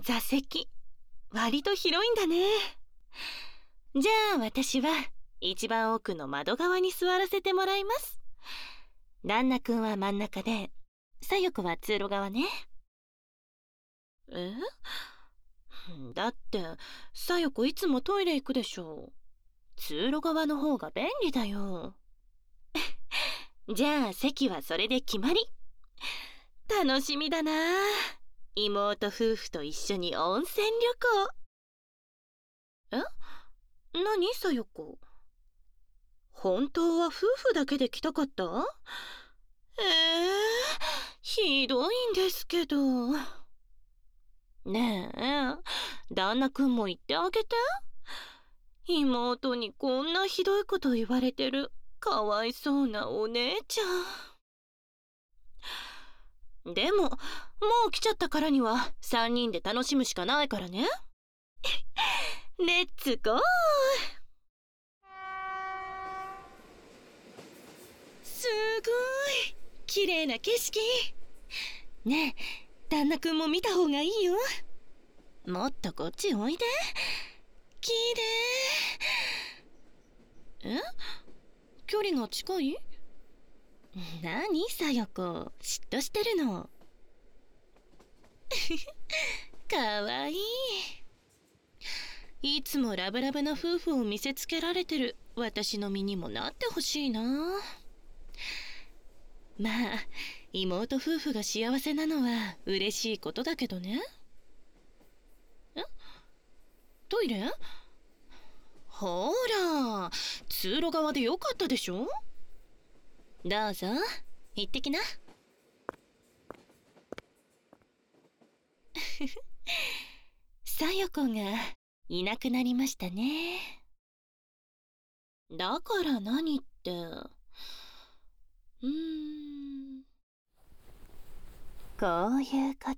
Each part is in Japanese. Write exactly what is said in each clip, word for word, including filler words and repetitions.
座席、割と広いんだね。じゃあ私は一番奥の窓側に座らせてもらいます。旦那くんは真ん中で、さよこは通路側ね。え？だって、さよこいつもトイレ行くでしょ。通路側の方が便利だよ。じゃあ席はそれで決まり。楽しみだな。妹夫婦と一緒に温泉旅行。え？何さよこ。本当は夫婦だけで来たかった？えー、ひどいんですけど。ねえ、旦那くんも言ってあげて。妹にこんなひどいこと言われてるかわいそうなお姉ちゃん。でも、もう来ちゃったからにはさんにんで楽しむしかないからね。レッツゴー。すごい綺麗な景色。ねえ、旦那くんも見た方がいいよ。もっとこっちおいで。綺麗。え？距離が近い？何さよこ、嫉妬してるの。かわいい。いつもラブラブな夫婦を見せつけられてる私の身にもなってほしいな。まあ、妹夫婦が幸せなのは嬉しいことだけどね。え？トイレ？ほら、通路側でよかったでしょ。どうぞ、行ってきな。さよこがいなくなりましたね。だから何って、うーん、こういうこと。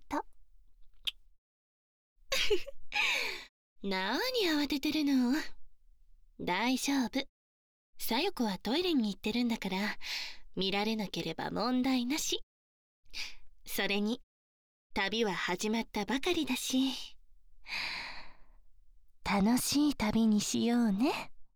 何慌ててるの？大丈夫。さよこはトイレに行ってるんだから、見られなければ問題なし。それに、旅は始まったばかりだし、楽しい旅にしようね。